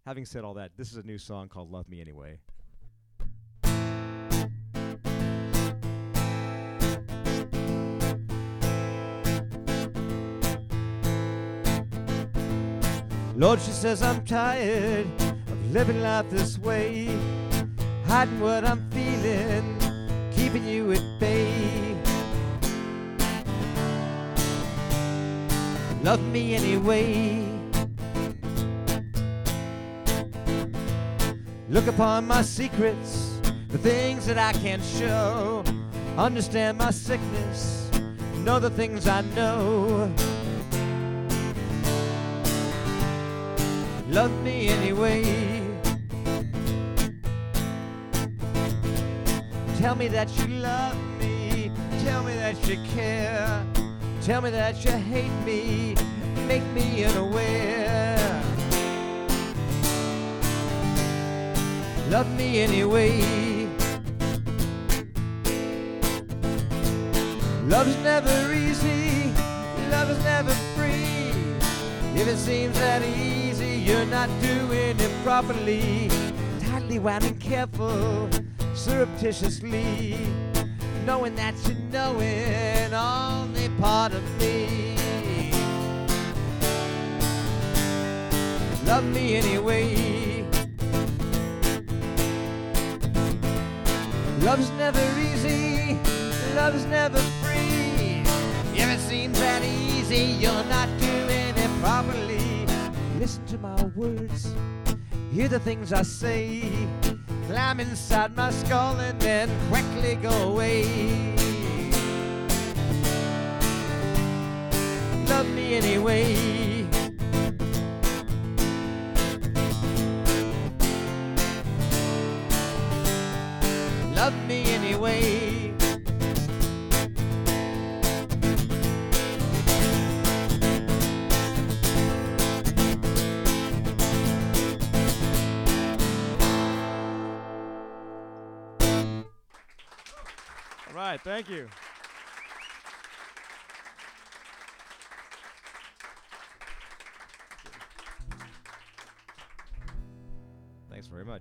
having said all that, this is a new song called Love Me Anyway. Lord, she says I'm tired of living life this way, hiding what I'm feeling, keeping you at bay. Love me anyway. Look upon my secrets, the things that I can't show. Understand my sickness, know the things I know. Love me anyway. Tell me that you love me, tell me that you care, tell me that you hate me, make me unaware. Love me anyway. Love's never easy, love is never free. If it seems that easy, you're not doing it properly. Tightly wound and careful, surreptitiously, knowing that you're knowing only part of me. Love me anyway. Love's never easy, love is never free. If it seems that easy, you're not doing it properly. Listen to my words, hear the things I say, climb inside my skull and then quickly go away. Love me anyway. Love me anyway. All right, thank you. Thanks very much.